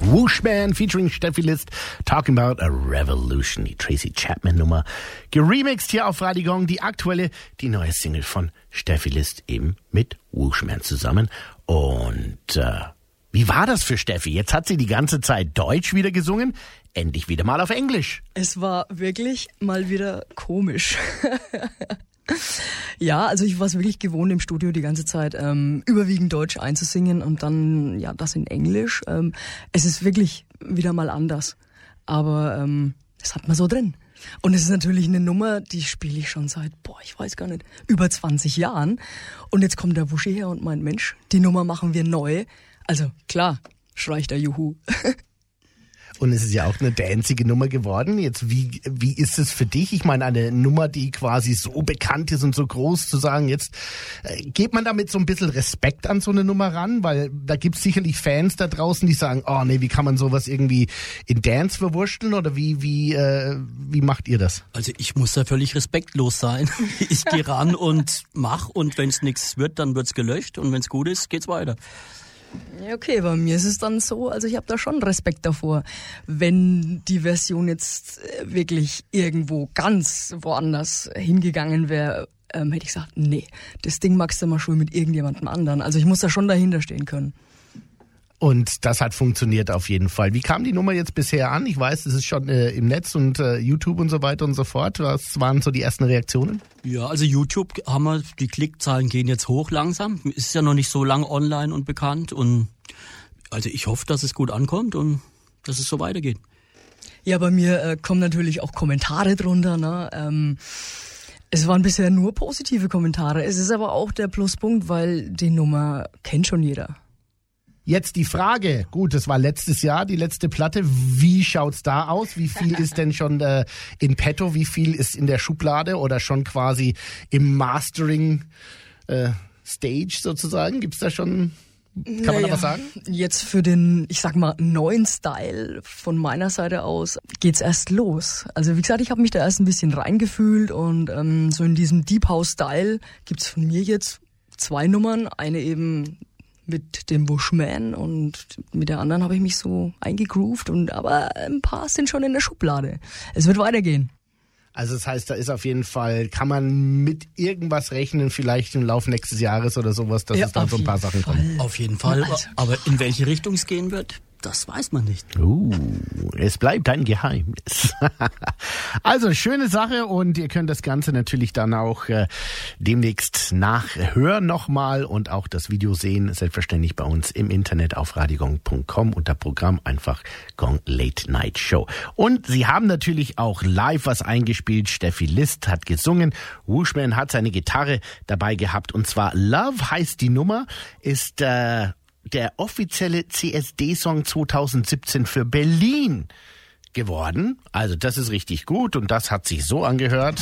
Wooshman featuring Steffi List, Talking About a Revolution, die Tracy Chapman Nummer. Geremixed hier auf Radio Gong, die aktuelle, die neue Single von Steffi List eben mit Wooshman zusammen. Und wie war das für Steffi? Jetzt hat sie die ganze Zeit Deutsch wieder gesungen, endlich wieder mal auf Englisch. Es war wirklich mal wieder komisch. Ja, also ich war es wirklich gewohnt, im Studio die ganze Zeit überwiegend Deutsch einzusingen und dann ja das in Englisch. Es ist wirklich wieder mal anders, aber das hat man so drin. Und es ist natürlich eine Nummer, die spiele ich schon seit, ich weiß gar nicht, über 20 Jahren. Und jetzt kommt der Wuschi her und meint, Mensch, die Nummer machen wir neu. Also klar, schrei ich da Juhu. Und es ist ja auch eine dancige Nummer geworden. Jetzt, wie ist es für dich? Ich meine, eine Nummer, die quasi so bekannt ist und so groß zu sagen, jetzt geht man damit so ein bisschen Respekt an so eine Nummer ran? Weil da gibt's sicherlich Fans da draußen, die sagen, oh nee, wie kann man sowas irgendwie in Dance verwurschteln? Oder wie macht ihr das? Also ich muss da völlig respektlos sein. Ich gehe ran und mach, und wenn es nichts wird, dann wird's gelöscht, und wenn es gut ist, geht's weiter. Ja, okay, bei mir ist es dann so, also ich habe da schon Respekt davor. Wenn die Version jetzt wirklich irgendwo ganz woanders hingegangen wäre, hätte ich gesagt, nee, das Ding magst du mal schon mit irgendjemandem anderen. Also ich muss da schon dahinter stehen können. Und das hat funktioniert auf jeden Fall. Wie kam die Nummer jetzt bisher an? Ich weiß, es ist schon im Netz und YouTube und so weiter und so fort. Was waren so die ersten Reaktionen? Ja, also YouTube haben wir, die Klickzahlen gehen jetzt hoch langsam. Ist ja noch nicht so lang online und bekannt. Und also ich hoffe, dass es gut ankommt und dass es so weitergeht. Ja, bei mir kommen natürlich auch Kommentare drunter, ne? Es waren bisher nur positive Kommentare. Es ist aber auch der Pluspunkt, weil die Nummer kennt schon jeder. Jetzt die Frage, gut, das war letztes Jahr, die letzte Platte, wie schaut's da aus? Wie viel ist denn schon in petto? Wie viel ist in der Schublade oder schon quasi im Mastering Stage sozusagen? Gibt's da schon, kann man da was sagen? Jetzt für den, ich sag mal, neuen Style von meiner Seite aus geht's erst los. Also wie gesagt, ich habe mich da erst ein bisschen reingefühlt und so in diesem Deep House Style gibt's von mir jetzt 2 Nummern, eine eben mit dem Wooshman und mit der anderen habe ich mich so eingegroovt, aber ein paar sind schon in der Schublade. Es wird weitergehen. Also das heißt, da ist auf jeden Fall, kann man mit irgendwas rechnen, vielleicht im Laufe nächstes Jahres oder sowas, dass es da so ein paar Sachen kommen. Auf jeden Fall, also, aber in welche Richtung es gehen wird, das weiß man nicht. Es bleibt ein Geheimnis. Also, schöne Sache, und ihr könnt das Ganze natürlich dann auch demnächst nachhören nochmal und auch das Video sehen, selbstverständlich bei uns im Internet auf radiogong.com unter Programm einfach Gong Late Night Show. Und sie haben natürlich auch live was eingespielt. Steffi List hat gesungen, Wooshman hat seine Gitarre dabei gehabt, und zwar Love heißt die Nummer, ist der offizielle CSD-Song 2017 für Berlin geworden. Also das ist richtig gut, und das hat sich so angehört.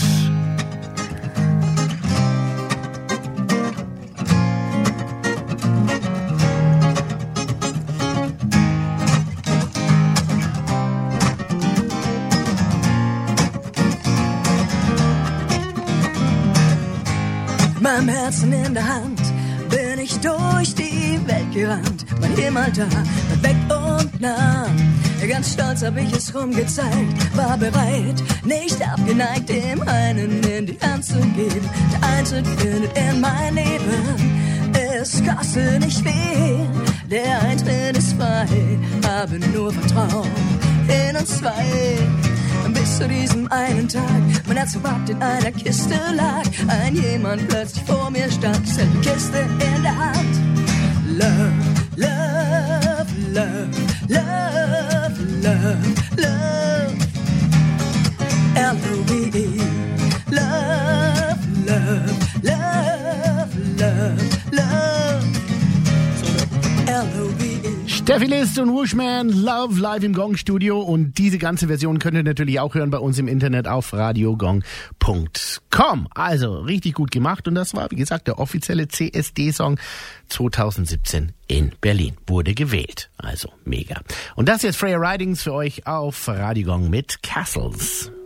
Mein Herzen in der Hand bin ich durch die Welt gerannt, mein Himmel da, weg und nah. Ganz stolz hab ich es rumgezeigt, war bereit, nicht abgeneigt, dem einen in die Hand zu geben. Der Eintritt findet in mein Leben, es kostet nicht viel, der Eintritt ist frei, habe nur Vertrauen in uns zwei. Bis zu diesem einen Tag, mein Herz verpackt in einer Kiste lag, ein jemand plötzlich vor mir stand, selbe Kiste in der Hand. Love, love, love, love, love, love, L-O-V-E, love, love, love, love, love, L-O-V-E. Steffi List und Wooshman, Love, live im Gong-Studio, und diese ganze Version könnt ihr natürlich auch hören bei uns im Internet auf radiogong.com. Also, richtig gut gemacht, und das war, wie gesagt, der offizielle CSD-Song 2017 in Berlin. Wurde gewählt, also mega. Und das jetzt Freya Ridings für euch auf Radio Gong mit Castles.